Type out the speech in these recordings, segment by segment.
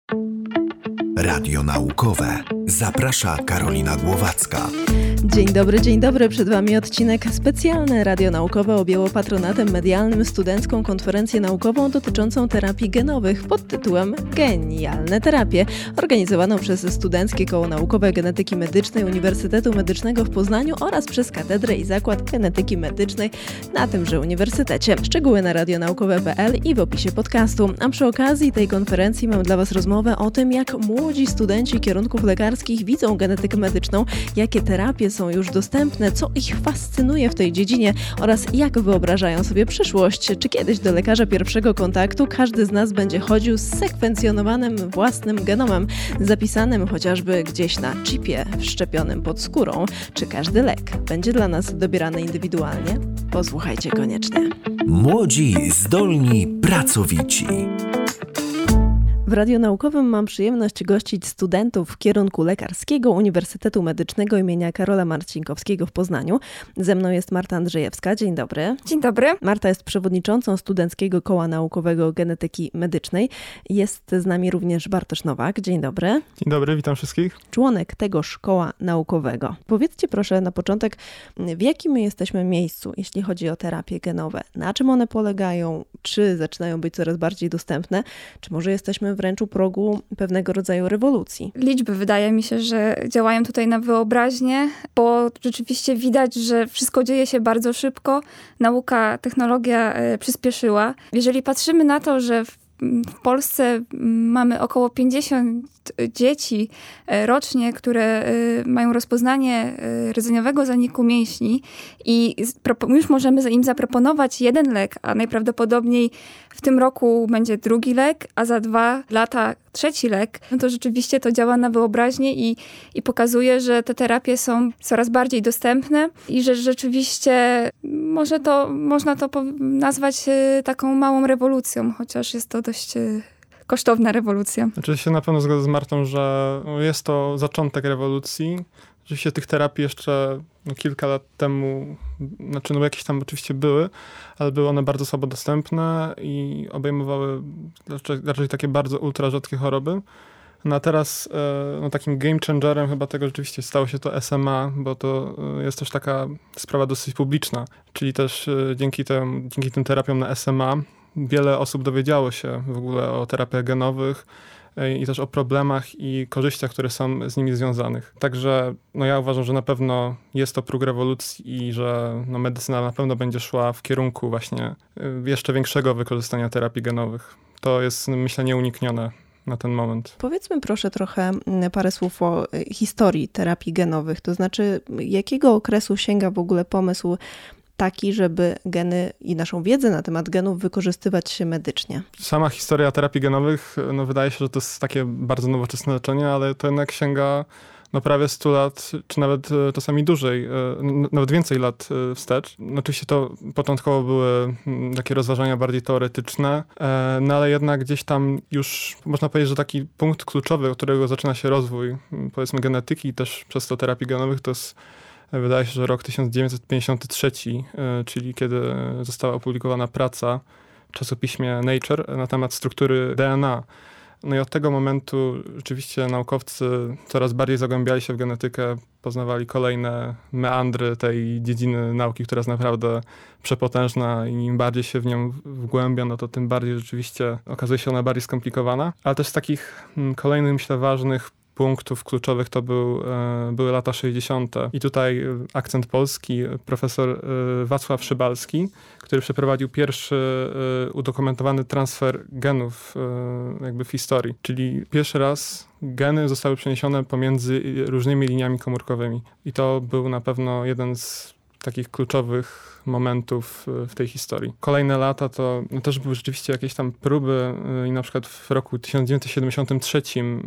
Radio naukowe. Zaprasza Karolina Głowacka. Dzień dobry. Przed Wami odcinek specjalny. Radio Naukowe objęło patronatem medialnym studencką konferencję naukową dotyczącą terapii genowych pod tytułem Genialne terapie, organizowaną przez Studenckie Koło Naukowe Genetyki Medycznej Uniwersytetu Medycznego w Poznaniu oraz przez Katedrę i Zakład Genetyki Medycznej na tymże uniwersytecie. Szczegóły na radionaukowe.pl i w opisie podcastu. A przy okazji tej konferencji mam dla Was rozmowę o tym, jak młodzi studenci kierunków lekarskich widzą genetykę medyczną, jakie terapie są już dostępne, co ich fascynuje w tej dziedzinie oraz jak wyobrażają sobie przyszłość. Czy kiedyś do lekarza pierwszego kontaktu każdy z nas będzie chodził z sekwencjonowanym własnym genomem, zapisanym chociażby gdzieś na chipie wszczepionym pod skórą? Czy każdy lek będzie dla nas dobierany indywidualnie? Posłuchajcie koniecznie. Młodzi, zdolni, pracowici. W Radiu Naukowym mam przyjemność gościć studentów kierunku lekarskiego Uniwersytetu Medycznego imienia Karola Marcinkowskiego w Poznaniu. Ze mną jest Marta Andrzejewska. Dzień dobry. Dzień dobry. Marta jest przewodniczącą Studenckiego Koła Naukowego Genetyki Medycznej. Jest z nami również Bartosz Nowak. Dzień dobry. Dzień dobry, witam wszystkich. Członek tegoż koła naukowego. Powiedzcie proszę na początek, w jakim my jesteśmy miejscu, jeśli chodzi o terapie genowe? Na czym one polegają? Czy zaczynają być coraz bardziej dostępne? Czy może jesteśmy wręcz u progu pewnego rodzaju rewolucji? Liczby wydaje mi się, że działają tutaj na wyobraźnię, bo rzeczywiście widać, że wszystko dzieje się bardzo szybko. Nauka, technologia przyspieszyła. Jeżeli patrzymy na to, że w Polsce mamy około 50 dzieci rocznie, które mają rozpoznanie rdzeniowego zaniku mięśni i już możemy im zaproponować jeden lek, a najprawdopodobniej w tym roku będzie drugi lek, a za 2 lata trzeci lek, no to rzeczywiście to działa na wyobraźnię i pokazuje, że te terapie są coraz bardziej dostępne i że rzeczywiście można to nazwać taką małą rewolucją, chociaż jest to dość kosztowna rewolucja. Znaczy się na pewno zgodzę z Martą, że jest to zaczątek rewolucji. Oczywiście tych terapii jeszcze kilka lat temu, jakieś tam oczywiście były, ale były one bardzo słabo dostępne i obejmowały raczej takie bardzo ultra rzadkie choroby. No a teraz takim game changerem chyba tego rzeczywiście stało się to SMA, bo to jest też taka sprawa dosyć publiczna. Czyli też dzięki tym terapiom na SMA wiele osób dowiedziało się w ogóle o terapiach genowych i też o problemach i korzyściach, które są z nimi związanych. Także ja uważam, że na pewno jest to próg rewolucji i że medycyna na pewno będzie szła w kierunku właśnie jeszcze większego wykorzystania terapii genowych. To jest, myślę, nieuniknione na ten moment. Powiedzmy proszę trochę parę słów o historii terapii genowych. To znaczy, jakiego okresu sięga w ogóle pomysł taki, żeby geny i naszą wiedzę na temat genów wykorzystywać medycznie? Sama historia terapii genowych, wydaje się, że to jest takie bardzo nowoczesne leczenie, ale to jednak sięga prawie 100 lat, czy nawet czasami dłużej, nawet więcej lat wstecz. Oczywiście to początkowo były takie rozważania bardziej teoretyczne, ale jednak gdzieś tam już można powiedzieć, że taki punkt kluczowy, od którego zaczyna się rozwój, powiedzmy, genetyki i też przez to terapii genowych, to jest, wydaje się, że rok 1953, czyli kiedy została opublikowana praca w czasopiśmie Nature na temat struktury DNA. No i od tego momentu rzeczywiście naukowcy coraz bardziej zagłębiali się w genetykę, poznawali kolejne meandry tej dziedziny nauki, która jest naprawdę przepotężna i im bardziej się w nią wgłębia, no to tym bardziej rzeczywiście okazuje się ona bardziej skomplikowana. Ale też z takich kolejnych, myślę, ważnych punktów kluczowych to były lata 60. I tutaj akcent polski, profesor Wacław Szybalski, który przeprowadził pierwszy udokumentowany transfer genów jakby w historii. Czyli pierwszy raz geny zostały przeniesione pomiędzy różnymi liniami komórkowymi. I to był na pewno jeden z takich kluczowych momentów w tej historii. Kolejne lata to też były rzeczywiście jakieś tam próby i na przykład w roku 1973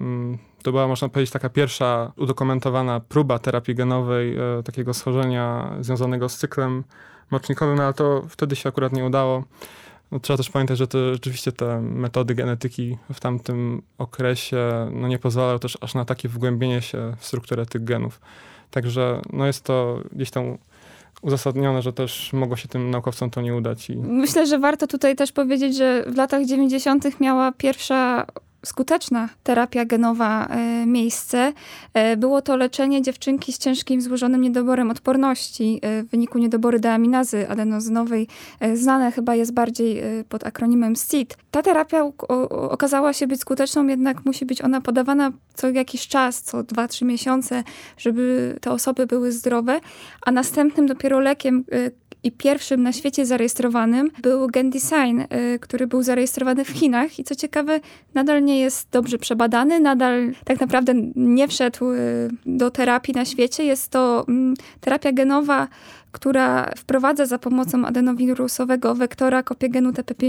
to była, można powiedzieć, taka pierwsza udokumentowana próba terapii genowej takiego schorzenia związanego z cyklem mocznikowym, ale to wtedy się akurat nie udało. Trzeba też pamiętać, że rzeczywiście te metody genetyki w tamtym okresie nie pozwalały też aż na takie wgłębienie się w strukturę tych genów. Także jest to gdzieś tam uzasadnione, że też mogło się tym naukowcom to nie udać. Myślę, że warto tutaj też powiedzieć, że w latach 90. miała pierwsza skuteczna terapia genowa miejsce. Było to leczenie dziewczynki z ciężkim złożonym niedoborem odporności w wyniku niedoboru deaminazy adenozynowej. Znane chyba jest bardziej pod akronimem SID. Ta terapia okazała się być skuteczną, jednak musi być ona podawana co jakiś czas, co 2-3 miesiące, żeby te osoby były zdrowe, a następnym dopiero lekiem i pierwszym na świecie zarejestrowanym był GenDesign, który był zarejestrowany w Chinach i co ciekawe nadal nie jest dobrze przebadany, nadal tak naprawdę nie wszedł do terapii na świecie. Jest to terapia genowa, która wprowadza za pomocą adenowirusowego wektora kopię genu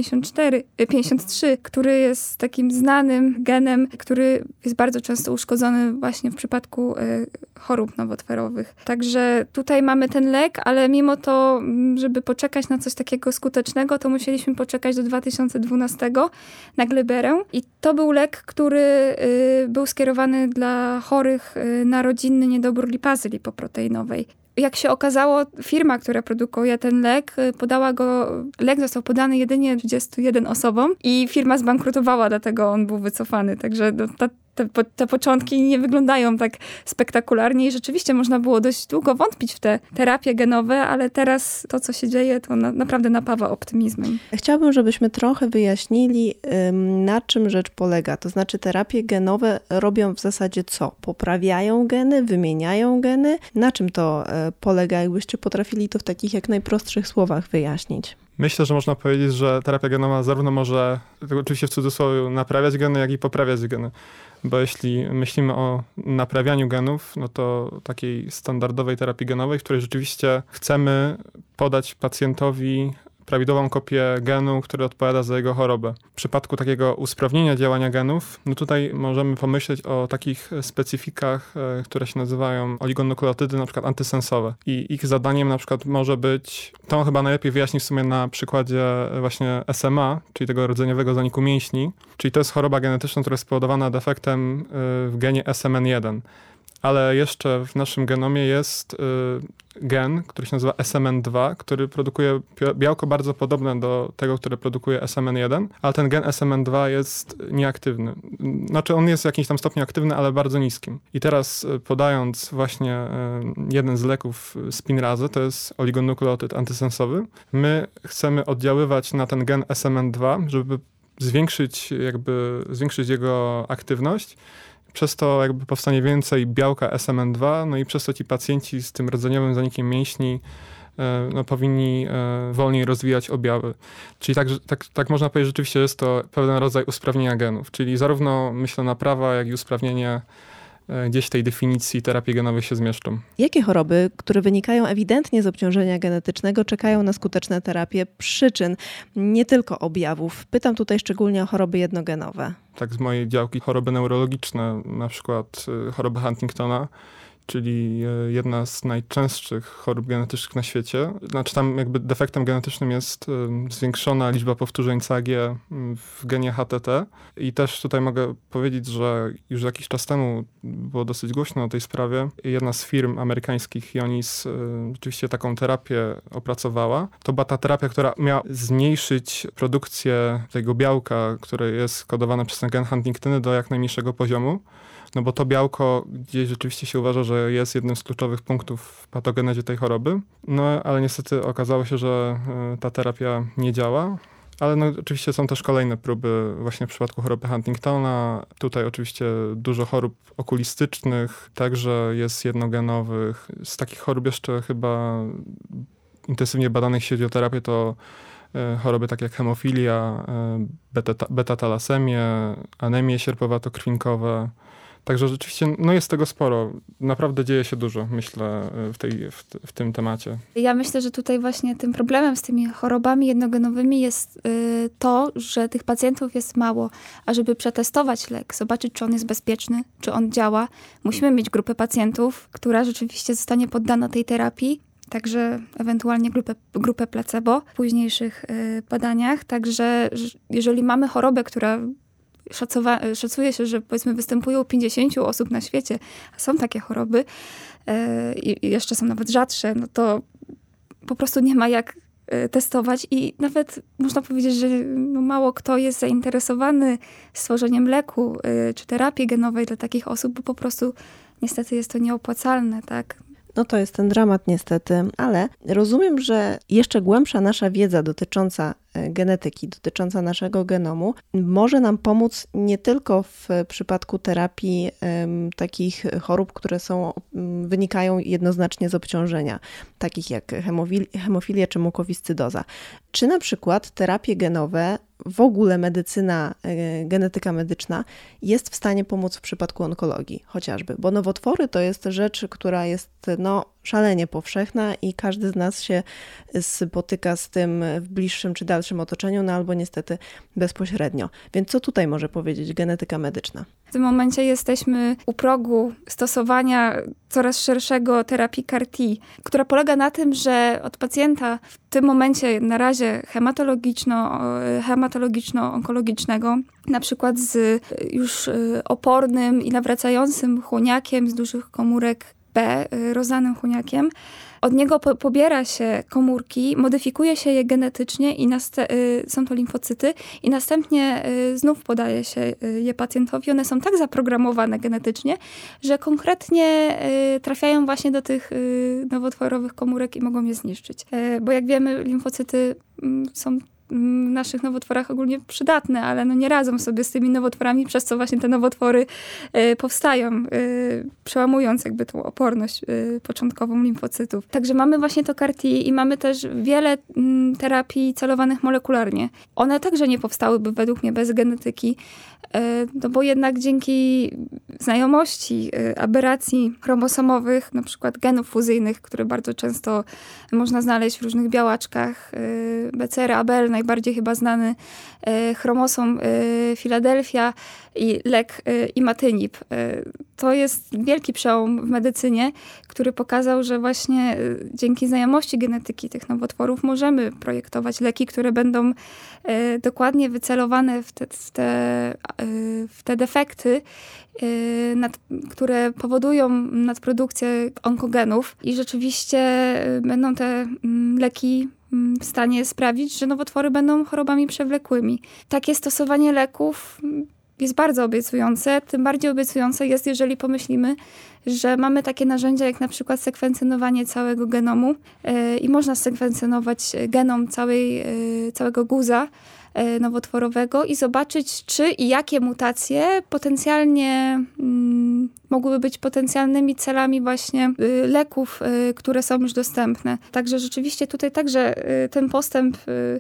TP53, który jest takim znanym genem, który jest bardzo często uszkodzony właśnie w przypadku chorób nowotworowych. Także tutaj mamy ten lek, ale mimo to, żeby poczekać na coś takiego skutecznego, to musieliśmy poczekać do 2012 na Gliberę. I to był lek, który był skierowany dla chorych na rodzinny niedobór lipazy lipoproteinowej. Jak się okazało, firma, która produkuje ten lek, lek został podany jedynie 21 osobom i firma zbankrutowała, dlatego on był wycofany. Także te początki nie wyglądają tak spektakularnie i rzeczywiście można było dość długo wątpić w te terapie genowe, ale teraz to, co się dzieje, to naprawdę napawa optymizmem. Chciałabym, żebyśmy trochę wyjaśnili, na czym rzecz polega. To znaczy terapie genowe robią w zasadzie co? Poprawiają geny, wymieniają geny? Na czym to polega? Jakbyście potrafili to w takich jak najprostszych słowach wyjaśnić. Myślę, że można powiedzieć, że terapia genowa zarówno może, oczywiście w cudzysłowie, naprawiać geny, jak i poprawiać geny. Bo jeśli myślimy o naprawianiu genów, no to takiej standardowej terapii genowej, w której rzeczywiście chcemy podać pacjentowi prawidłową kopię genu, który odpowiada za jego chorobę. W przypadku takiego usprawnienia działania genów, no tutaj możemy pomyśleć o takich specyfikach, które się nazywają oligonukleotydy, na przykład antysensowe. I ich zadaniem na przykład może być, to chyba najlepiej wyjaśni w sumie na przykładzie właśnie SMA, czyli tego rdzeniowego zaniku mięśni, czyli to jest choroba genetyczna, która jest spowodowana defektem w genie SMN1. Ale jeszcze w naszym genomie jest gen, który się nazywa SMN2, który produkuje białko bardzo podobne do tego, które produkuje SMN1, ale ten gen SMN2 jest nieaktywny. Znaczy on jest w jakimś tam stopniu aktywny, ale bardzo niskim. I teraz podając właśnie jeden z leków Spinrazy, to jest oligonukleotyd antysensowy, my chcemy oddziaływać na ten gen SMN2, żeby zwiększyć jego aktywność. Przez to jakby powstanie więcej białka SMN2, no i przez to ci pacjenci z tym rdzeniowym zanikiem mięśni powinni wolniej rozwijać objawy. Czyli tak można powiedzieć, że rzeczywiście jest to pewien rodzaj usprawnienia genów, czyli zarówno myślę naprawa, jak i usprawnienie gdzieś w tej definicji terapii genowych się zmieszczą. Jakie choroby, które wynikają ewidentnie z obciążenia genetycznego, czekają na skuteczne terapie przyczyn, nie tylko objawów? Pytam tutaj szczególnie o choroby jednogenowe. Tak z mojej działki choroby neurologiczne, na przykład choroba Huntingtona, czyli jedna z najczęstszych chorób genetycznych na świecie. Znaczy tam jakby defektem genetycznym jest zwiększona liczba powtórzeń CAG w genie HTT. I też tutaj mogę powiedzieć, że już jakiś czas temu było dosyć głośno o tej sprawie. Jedna z firm amerykańskich, Ionis, rzeczywiście taką terapię opracowała. To była ta terapia, która miała zmniejszyć produkcję tego białka, które jest kodowane przez ten gen Huntingtony do jak najmniejszego poziomu. No bo to białko gdzieś rzeczywiście się uważa, że jest jednym z kluczowych punktów w patogenezie tej choroby. No ale niestety okazało się, że ta terapia nie działa. Ale no, oczywiście są też kolejne próby właśnie w przypadku choroby Huntingtona. Tutaj oczywiście dużo chorób okulistycznych, także jest jednogenowych. Z takich chorób jeszcze chyba intensywnie badanych, jeśli chodzi o terapię, to choroby takie jak hemofilia, beta-talasemię, anemie sierpowato-krwinkowe. Także rzeczywiście jest tego sporo. Naprawdę dzieje się dużo, myślę, w tym temacie. Ja myślę, że tutaj właśnie tym problemem z tymi chorobami jednogenowymi jest to, że tych pacjentów jest mało. A żeby przetestować lek, zobaczyć, czy on jest bezpieczny, czy on działa, musimy mieć grupę pacjentów, która rzeczywiście zostanie poddana tej terapii. Także ewentualnie grupę placebo w późniejszych badaniach. Także jeżeli mamy chorobę, która szacuje się, że powiedzmy występuje u 50 osób na świecie, a są takie choroby i jeszcze są nawet rzadsze, no to po prostu nie ma jak testować i nawet można powiedzieć, że mało kto jest zainteresowany stworzeniem leku czy terapii genowej dla takich osób, bo po prostu niestety jest to nieopłacalne, tak? No to jest ten dramat niestety, ale rozumiem, że jeszcze głębsza nasza wiedza dotycząca genetyki, dotycząca naszego genomu może nam pomóc nie tylko w przypadku terapii takich chorób, które wynikają jednoznacznie z obciążenia, takich jak hemofilia czy mukowiscydoza. Czy na przykład terapie genowe, w ogóle medycyna, genetyka medyczna jest w stanie pomóc w przypadku onkologii chociażby, bo nowotwory to jest rzecz, która jest szalenie powszechna i każdy z nas się spotyka z tym w bliższym czy dalszym otoczeniu, albo niestety bezpośrednio. Więc co tutaj może powiedzieć genetyka medyczna? W tym momencie jesteśmy u progu stosowania coraz szerszego terapii CAR-T, która polega na tym, że od pacjenta w tym momencie na razie hematologiczno-onkologicznego, na przykład z już opornym i nawracającym chłoniakiem z dużych komórek B, rozanym chłoniakiem, od niego pobiera się komórki, modyfikuje się je genetycznie i są to limfocyty i następnie znów podaje się je pacjentowi. One są tak zaprogramowane genetycznie, że konkretnie trafiają właśnie do tych nowotworowych komórek i mogą je zniszczyć. Bo jak wiemy, limfocyty są w naszych nowotworach ogólnie przydatne, ale nie radzą sobie z tymi nowotworami, przez co właśnie te nowotwory powstają, przełamując jakby tą oporność początkową limfocytów. Także mamy właśnie to CAR-T i mamy też wiele terapii celowanych molekularnie. One także nie powstałyby według mnie bez genetyki, bo jednak dzięki znajomości aberracji chromosomowych, na przykład genów fuzyjnych, które bardzo często można znaleźć w różnych białaczkach, BCR, ABL, najbardziej chyba znany chromosom Filadelfia i lek imatinib. To jest wielki przełom w medycynie, który pokazał, że właśnie dzięki znajomości genetyki tych nowotworów możemy projektować leki, które będą dokładnie wycelowane w te defekty, które powodują nadprodukcję onkogenów i rzeczywiście będą te leki w stanie sprawić, że nowotwory będą chorobami przewlekłymi. Takie stosowanie leków jest bardzo obiecujące, tym bardziej obiecujące jest, jeżeli pomyślimy, że mamy takie narzędzia jak na przykład sekwencjonowanie całego genomu i można sekwencjonować genom całego guza nowotworowego i zobaczyć, czy i jakie mutacje potencjalnie mogłyby być potencjalnymi celami właśnie leków, które są już dostępne. Także rzeczywiście tutaj także ten postęp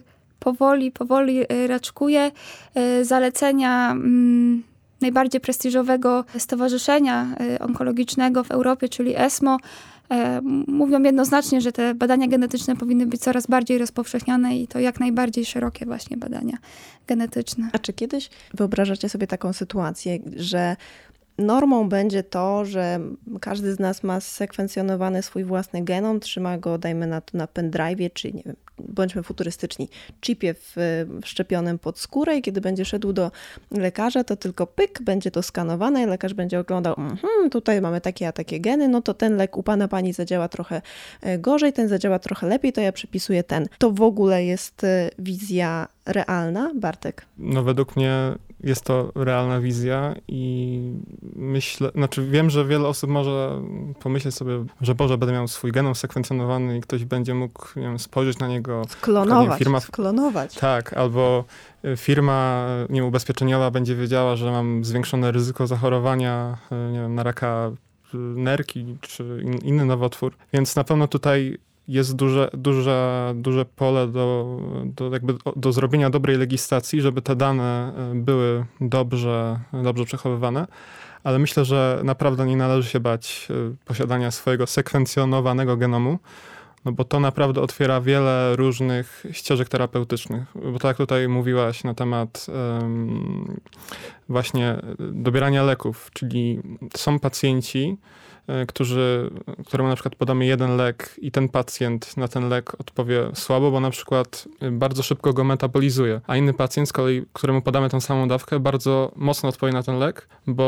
powoli raczkuje. Zalecenia najbardziej prestiżowego stowarzyszenia onkologicznego w Europie, czyli ESMO, mówią jednoznacznie, że te badania genetyczne powinny być coraz bardziej rozpowszechniane i to jak najbardziej szerokie właśnie badania genetyczne. A czy kiedyś wyobrażacie sobie taką sytuację, że normą będzie to, że każdy z nas ma sekwencjonowany swój własny genom, trzyma go, dajmy na to, na pendrive'ie, czy nie wiem, bądźmy futurystyczni, chipie wszczepionym pod skórę i kiedy będzie szedł do lekarza, to tylko pyk, będzie to skanowane i lekarz będzie oglądał, tutaj mamy takie a takie geny, no to ten lek u pana pani zadziała trochę gorzej, ten zadziała trochę lepiej, to ja przypisuję ten. To w ogóle jest wizja realna, Bartek? No według mnie jest to realna wizja i wiem, że wiele osób może pomyśleć sobie, że Boże, będę miał swój genom sekwencjonowany i ktoś będzie mógł, nie wiem, spojrzeć na niego. Sklonować. Tak, albo firma ubezpieczeniowa będzie wiedziała, że mam zwiększone ryzyko zachorowania, nie wiem, na raka nerki czy inny nowotwór. Więc na pewno tutaj jest duże pole do zrobienia dobrej legislacji, żeby te dane były dobrze przechowywane. Ale myślę, że naprawdę nie należy się bać posiadania swojego sekwencjonowanego genomu, no bo to naprawdę otwiera wiele różnych ścieżek terapeutycznych. Bo tak jak tutaj mówiłaś na temat właśnie dobierania leków, czyli są pacjenci, któremu na przykład podamy jeden lek i ten pacjent na ten lek odpowie słabo, bo na przykład bardzo szybko go metabolizuje, a inny pacjent z kolei, któremu podamy tą samą dawkę, bardzo mocno odpowie na ten lek, bo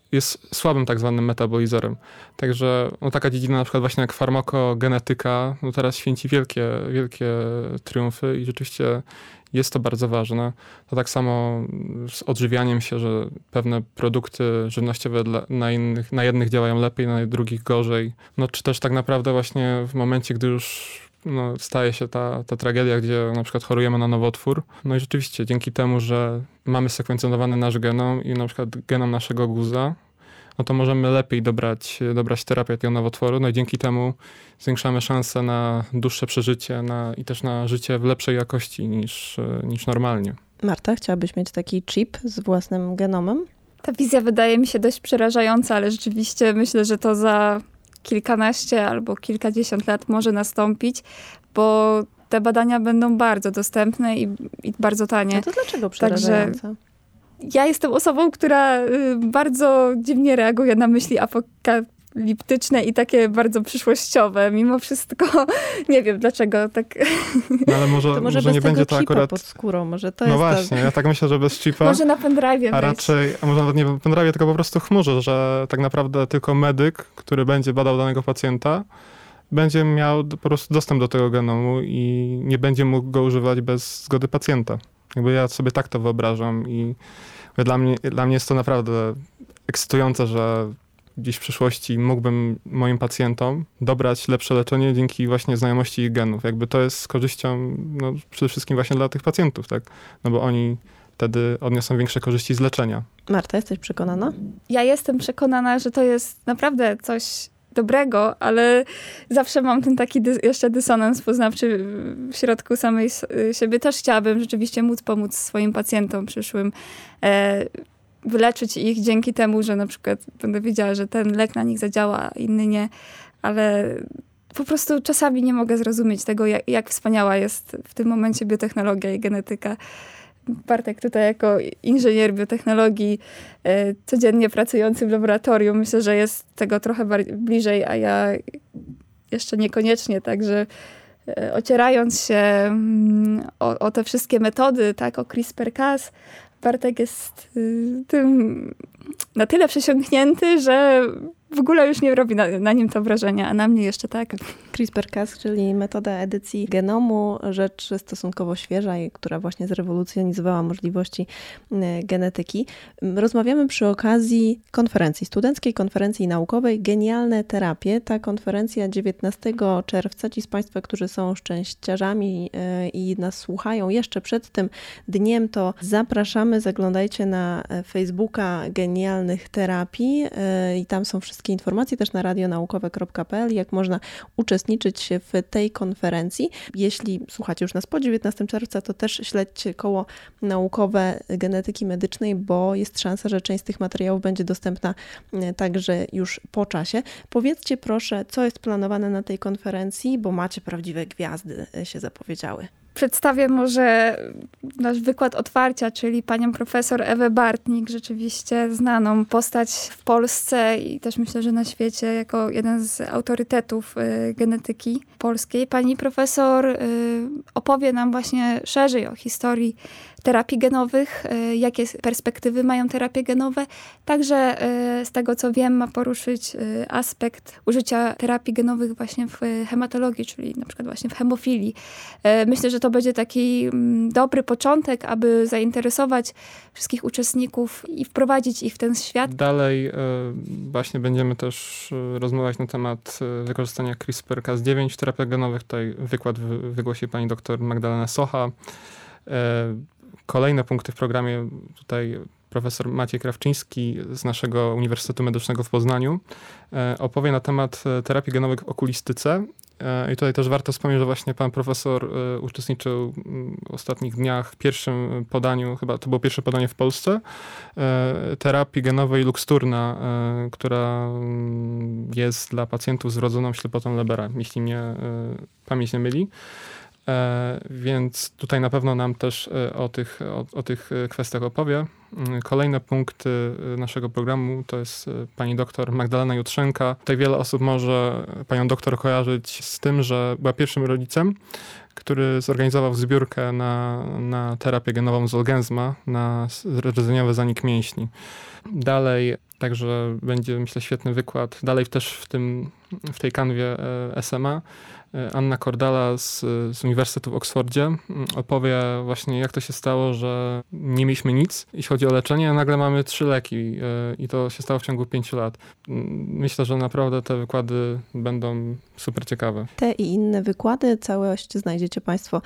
jest słabym tak zwanym metabolizerem. Także taka dziedzina na przykład właśnie jak farmakogenetyka, teraz święci wielkie triumfy i rzeczywiście jest to bardzo ważne. To tak samo z odżywianiem się, że pewne produkty żywnościowe na jednych działają lepiej, na drugich gorzej. Czy też tak naprawdę właśnie w momencie, gdy już staje się ta tragedia, gdzie na przykład chorujemy na nowotwór. I rzeczywiście dzięki temu, że mamy sekwencjonowany nasz genom i na przykład genom naszego guza, to możemy lepiej dobrać terapię tego nowotworu. I dzięki temu zwiększamy szanse na dłuższe przeżycie i też na życie w lepszej jakości niż normalnie. Marta, chciałabyś mieć taki chip z własnym genomem? Ta wizja wydaje mi się dość przerażająca, ale rzeczywiście myślę, że to za kilkanaście albo kilkadziesiąt lat może nastąpić, bo te badania będą bardzo dostępne i bardzo tanie. No to dlaczego przerażające? Także ja jestem osobą, która bardzo dziwnie reaguje na myśli apokaliptyczne i takie bardzo przyszłościowe. Mimo wszystko nie wiem dlaczego tak. Ale może bez nie będzie to akurat pod skórą, może to no jest właśnie, ja tak myślę, że bez chipa. Może na pendrive'ie a raczej, a może nawet nie w pendrive'ie, tylko po prostu w chmurze, że tak naprawdę tylko medyk, który będzie badał danego pacjenta, będzie miał po prostu dostęp do tego genomu i nie będzie mógł go używać bez zgody pacjenta. Ja sobie tak to wyobrażam i dla mnie jest to naprawdę ekscytujące, że gdzieś w przyszłości mógłbym moim pacjentom dobrać lepsze leczenie dzięki właśnie znajomości ich genów. To jest z korzyścią przede wszystkim właśnie dla tych pacjentów, tak? Bo oni wtedy odniosą większe korzyści z leczenia. Marta, jesteś przekonana? Ja jestem przekonana, że to jest naprawdę coś dobrego, ale zawsze mam ten taki jeszcze dysonans poznawczy w środku samej siebie. Też chciałabym rzeczywiście móc pomóc swoim pacjentom przyszłym, wyleczyć ich dzięki temu, że na przykład będę wiedziała, że ten lek na nich zadziała, a inny nie, ale po prostu czasami nie mogę zrozumieć tego, jak wspaniała jest w tym momencie biotechnologia i genetyka. Bartek tutaj jako inżynier biotechnologii, codziennie pracujący w laboratorium, myślę, że jest tego trochę bliżej, a ja jeszcze niekoniecznie, także ocierając się o te wszystkie metody, tak, o CRISPR-Cas, Bartek jest tym na tyle przesiąknięty, że w ogóle już nie robi na nim to wrażenia, a na mnie jeszcze tak. CRISPR-Cas, czyli metoda edycji genomu, rzecz stosunkowo świeża i która właśnie zrewolucjonizowała możliwości genetyki. Rozmawiamy przy okazji konferencji, studenckiej konferencji naukowej Genialne terapie. Ta konferencja 19 czerwca. Ci z Państwa, którzy są szczęściarzami i nas słuchają jeszcze przed tym dniem, to zapraszamy, zaglądajcie na Facebooka Genialnych terapii i tam są wszystkie informacje, też na radionaukowe.pl, jak można uczestniczyć w tej konferencji. Jeśli słuchacie już nas po 19 czerwca, to też śledźcie koło naukowe genetyki medycznej, bo jest szansa, że część z tych materiałów będzie dostępna także już po czasie. Powiedzcie proszę, co jest planowane na tej konferencji, bo macie prawdziwe gwiazdy się zapowiedziały. Przedstawię może nasz wykład otwarcia, czyli panią profesor Ewę Bartnik, rzeczywiście znaną postać w Polsce i też myślę, że na świecie jako jeden z autorytetów genetyki polskiej. Pani profesor opowie nam właśnie szerzej o historii terapii genowych, jakie perspektywy mają terapie genowe. Także z tego, co wiem, ma poruszyć aspekt użycia terapii genowych właśnie w hematologii, czyli na przykład właśnie w hemofilii. Myślę, że to będzie taki dobry początek, aby zainteresować wszystkich uczestników i wprowadzić ich w ten świat. Dalej właśnie będziemy też rozmawiać na temat wykorzystania CRISPR-Cas9 w terapiach genowych. Tutaj wykład wygłosi pani dr Magdalena Socha. Kolejne punkty w programie tutaj profesor Maciej Krawczyński z naszego Uniwersytetu Medycznego w Poznaniu opowie na temat terapii genowych w okulistyce. I tutaj też warto wspomnieć, że właśnie pan profesor uczestniczył w ostatnich dniach w pierwszym podaniu, chyba to było pierwsze podanie w Polsce, terapii genowej Luxturna, która jest dla pacjentów z wrodzoną ślepotą Lebera, jeśli mnie pamięć nie myli. Więc tutaj na pewno nam też o tych kwestiach opowie. Kolejne punkty naszego programu to jest pani doktor Magdalena Jutrzenka. Tutaj wiele osób może panią doktor kojarzyć z tym, że była pierwszym rodzicem, który zorganizował zbiórkę na terapię genową Zolgensma, na rdzeniowy zanik mięśni. Dalej Także będzie, myślę, świetny wykład. Dalej też w tej kanwie SMA Anna Kordala z Uniwersytetu w Oksfordzie opowie właśnie, jak to się stało, że nie mieliśmy nic, jeśli chodzi o leczenie, a nagle mamy 3 leki i to się stało w ciągu 5 lat. Myślę, że naprawdę te wykłady będą super ciekawe. Te i inne wykłady, całość znajdziecie Państwo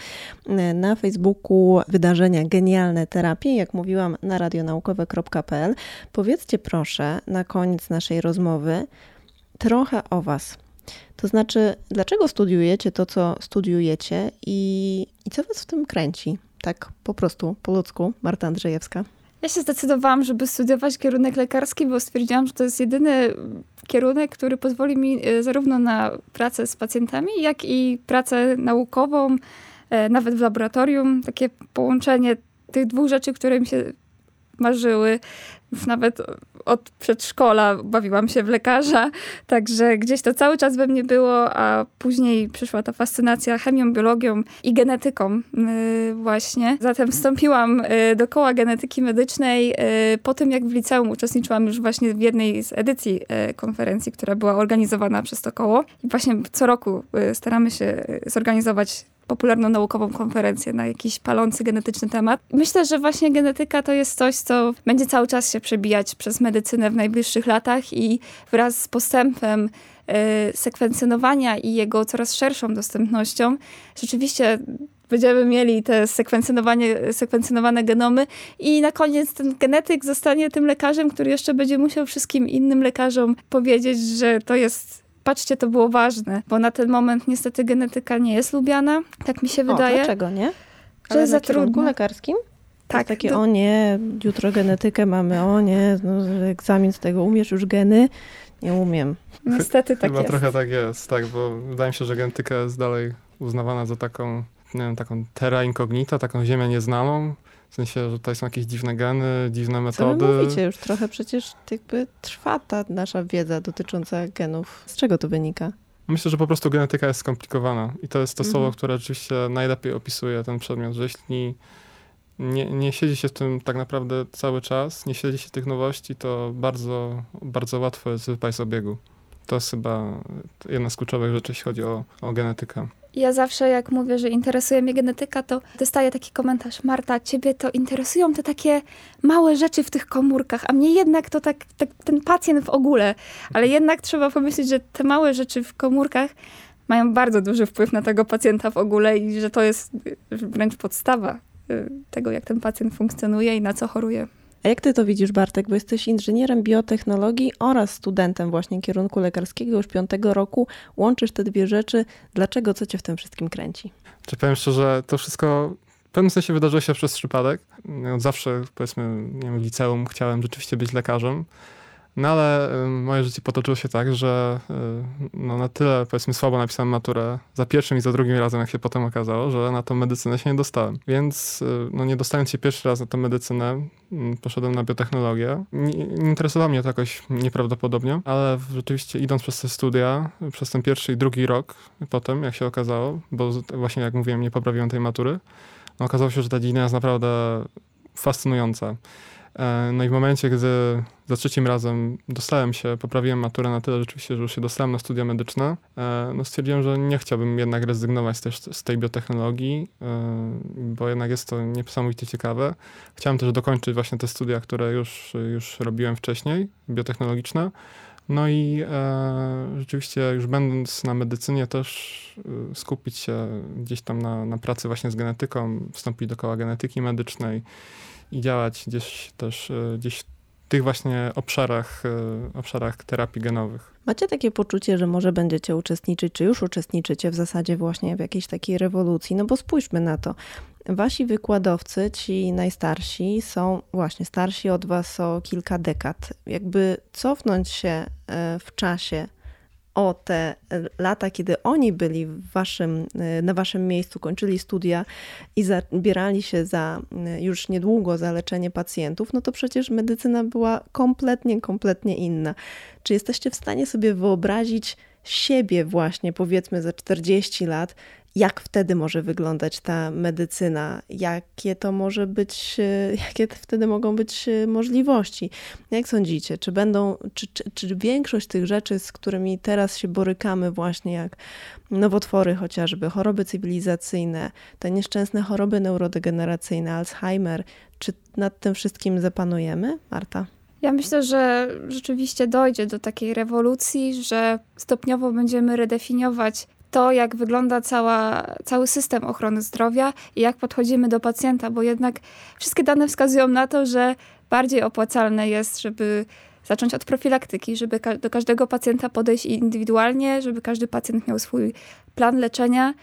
na Facebooku wydarzenia Genialne Terapie, jak mówiłam, na radionaukowe.pl. Powiedzcie proszę na koniec naszej rozmowy trochę o Was. To znaczy, dlaczego studiujecie to, co studiujecie i co was w tym kręci? Tak po prostu, po ludzku. Marta Andrzejewska. Ja się zdecydowałam, żeby studiować kierunek lekarski, bo stwierdziłam, że to jest jedyny kierunek, który pozwoli mi zarówno na pracę z pacjentami, jak i pracę naukową, nawet w laboratorium. Takie połączenie tych 2 rzeczy, które mi się marzyły. Już nawet od przedszkola bawiłam się w lekarza, także gdzieś to cały czas we mnie było, a później przyszła ta fascynacja chemią, biologią i genetyką właśnie. Zatem wstąpiłam do koła genetyki medycznej po tym, jak w liceum uczestniczyłam już właśnie w jednej z edycji konferencji, która była organizowana przez to koło. I właśnie co roku staramy się zorganizować popularną naukową konferencję na jakiś palący genetyczny temat. Myślę, że właśnie genetyka to jest coś, co będzie cały czas się przebijać przez medycynę w najbliższych latach i wraz z postępem sekwencjonowania i jego coraz szerszą dostępnością rzeczywiście będziemy mieli te sekwencjonowane genomy i na koniec ten genetyk zostanie tym lekarzem, który jeszcze będzie musiał wszystkim innym lekarzom powiedzieć, że to jest... Patrzcie, to było ważne, bo na ten moment niestety genetyka nie jest lubiana, tak mi się wydaje. Dlaczego nie? Że jest za kierunku trudno. lekarskim? Tak. Jest takie, o nie, jutro genetykę mamy, o nie, no, egzamin z tego, umiesz już geny? Nie umiem. Niestety tak Chyba jest. trochę tak jest, tak, bo wydaje mi się, że genetyka jest dalej uznawana za taką, nie wiem, taką terra incognita, taką ziemię nieznaną. W sensie, że tutaj są jakieś dziwne geny, dziwne metody. Co wy mówicie? Już trochę przecież jakby trwa ta nasza wiedza dotycząca genów. Z czego to wynika? Myślę, że po prostu genetyka jest skomplikowana i to jest to słowo, które rzeczywiście najlepiej opisuje ten przedmiot, że jeśli nie siedzi się w tym tak naprawdę cały czas, nie siedzi się tych nowości, to bardzo, bardzo łatwo jest wypaść z obiegu. To jest chyba jedna z kluczowych rzeczy, jeśli chodzi o genetykę. Ja zawsze jak mówię, że interesuje mnie genetyka, to dostaję taki komentarz: Marta, ciebie to interesują te takie małe rzeczy w tych komórkach, a mnie jednak to tak ten pacjent w ogóle. Ale jednak trzeba pomyśleć, że te małe rzeczy w komórkach mają bardzo duży wpływ na tego pacjenta w ogóle i że to jest wręcz podstawa tego, jak ten pacjent funkcjonuje i na co choruje. A jak ty to widzisz, Bartek? Bo jesteś inżynierem biotechnologii oraz studentem właśnie kierunku lekarskiego już 5. roku. Łączysz te 2 rzeczy. Dlaczego? Co cię w tym wszystkim kręci? Czy powiem szczerze, to wszystko w pewnym sensie wydarzyło się przez przypadek. Ja od zawsze, powiedzmy, nie wiem, w liceum chciałem rzeczywiście być lekarzem. No ale moje życie potoczyło się tak, że no, na tyle, powiedzmy, słabo napisałem maturę za pierwszym i za drugim razem, jak się potem okazało, że na tą medycynę się nie dostałem. Więc no, nie dostając się pierwszy raz na tę medycynę, poszedłem na biotechnologię. Nie interesowało mnie to jakoś nieprawdopodobnie, ale rzeczywiście idąc przez te studia, przez ten pierwszy i drugi rok potem, jak się okazało, bo właśnie jak mówiłem, nie poprawiłem tej matury, no, okazało się, że ta dziedzina jest naprawdę fascynująca. No i w momencie, gdy za 3. razem dostałem się, poprawiłem maturę na tyle rzeczywiście, że już się dostałem na studia medyczne, no stwierdziłem, że nie chciałbym jednak rezygnować też z tej biotechnologii, bo jednak jest to niesamowicie ciekawe. Chciałem też dokończyć właśnie te studia, które już robiłem wcześniej, biotechnologiczne. No i rzeczywiście już będąc na medycynie też skupić się gdzieś tam na pracy właśnie z genetyką, wstąpić do koła genetyki medycznej i działać gdzieś w tych właśnie obszarach terapii genowych. Macie takie poczucie, że może będziecie uczestniczyć, czy już uczestniczycie w zasadzie właśnie w jakiejś takiej rewolucji? No bo spójrzmy na to. Wasi wykładowcy, ci najstarsi, są właśnie starsi od was o kilka dekad. Jakby cofnąć się w czasie o te lata, kiedy oni byli na waszym miejscu, kończyli studia i zabierali się już niedługo za leczenie pacjentów, no to przecież medycyna była kompletnie inna. Czy jesteście w stanie sobie wyobrazić, siebie właśnie, powiedzmy za 40 lat, jak wtedy może wyglądać ta medycyna, jakie wtedy mogą być możliwości. Jak sądzicie, czy większość tych rzeczy, z którymi teraz się borykamy właśnie, jak nowotwory chociażby, choroby cywilizacyjne, te nieszczęsne choroby neurodegeneracyjne, Alzheimer, czy nad tym wszystkim zapanujemy? Marta? Ja myślę, że rzeczywiście dojdzie do takiej rewolucji, że stopniowo będziemy redefiniować to, jak wygląda cały system ochrony zdrowia i jak podchodzimy do pacjenta, bo jednak wszystkie dane wskazują na to, że bardziej opłacalne jest, żeby zacząć od profilaktyki, żeby do każdego pacjenta podejść indywidualnie, żeby każdy pacjent miał swój plan leczenia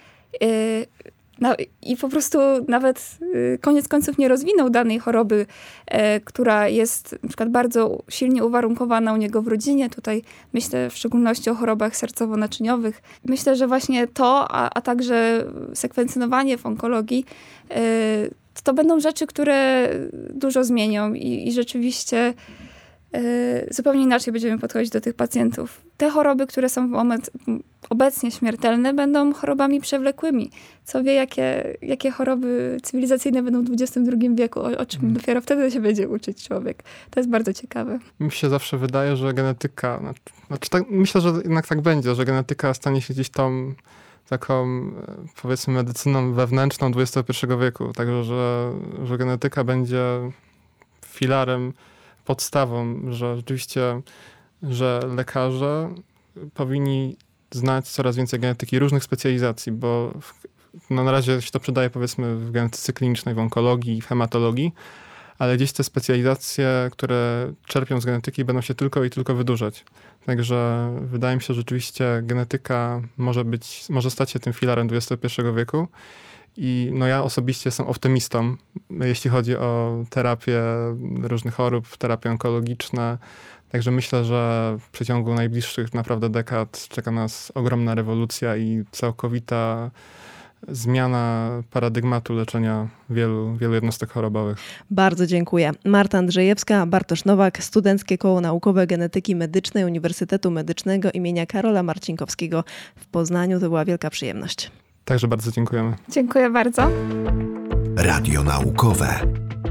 i po prostu nawet koniec końców nie rozwinął danej choroby, która jest na przykład bardzo silnie uwarunkowana u niego w rodzinie. Tutaj myślę w szczególności o chorobach sercowo-naczyniowych. Myślę, że właśnie to, a także sekwencjonowanie w onkologii, to będą rzeczy, które dużo zmienią i rzeczywiście zupełnie inaczej będziemy podchodzić do tych pacjentów. Te choroby, które są obecnie śmiertelne, będą chorobami przewlekłymi. Co wie, jakie choroby cywilizacyjne będą w XXI wieku, o czym dopiero wtedy się będzie uczyć człowiek. To jest bardzo ciekawe. Mi się zawsze wydaje, że genetyka, myślę, że jednak tak będzie, że genetyka stanie się gdzieś tą taką, powiedzmy, medycyną wewnętrzną XXI wieku. Także, że genetyka będzie filarem, podstawą, że rzeczywiście, że lekarze powinni znać coraz więcej genetyki różnych specjalizacji, bo na razie się to przydaje, powiedzmy, w genetyce klinicznej, w onkologii, w hematologii, ale gdzieś te specjalizacje, które czerpią z genetyki, będą się tylko i tylko wydłużać. Także wydaje mi się, że rzeczywiście genetyka może stać się tym filarem XXI wieku. I ja osobiście jestem optymistą, jeśli chodzi o terapię różnych chorób, terapie onkologiczne. Także myślę, że w przeciągu najbliższych naprawdę dekad czeka nas ogromna rewolucja i całkowita zmiana paradygmatu leczenia wielu jednostek chorobowych. Bardzo dziękuję. Marta Andrzejewska, Bartosz Nowak, Studenckie Koło Naukowe Genetyki Medycznej Uniwersytetu Medycznego imienia Karola Marcinkowskiego w Poznaniu. To była wielka przyjemność. Także bardzo dziękujemy. Dziękuję bardzo. Radio naukowe.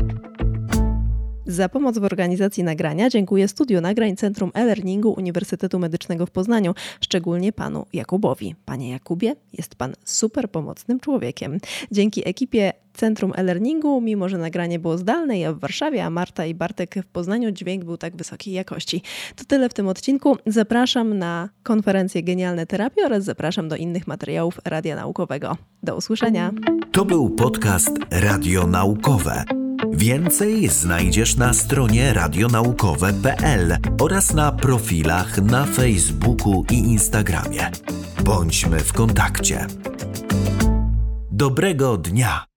Za pomoc w organizacji nagrania dziękuję Studiu Nagrań Centrum E-Learningu Uniwersytetu Medycznego w Poznaniu, szczególnie panu Jakubowi. Panie Jakubie, jest pan super pomocnym człowiekiem. Dzięki ekipie Centrum E-Learningu, mimo że nagranie było zdalne, ja w Warszawie, a Marta i Bartek w Poznaniu, dźwięk był tak wysokiej jakości. To tyle w tym odcinku. Zapraszam na konferencję Genialne Terapie oraz zapraszam do innych materiałów Radia Naukowego. Do usłyszenia. To był podcast Radio Naukowe. Więcej znajdziesz na stronie radionaukowe.pl oraz na profilach na Facebooku i Instagramie. Bądźmy w kontakcie. Dobrego dnia!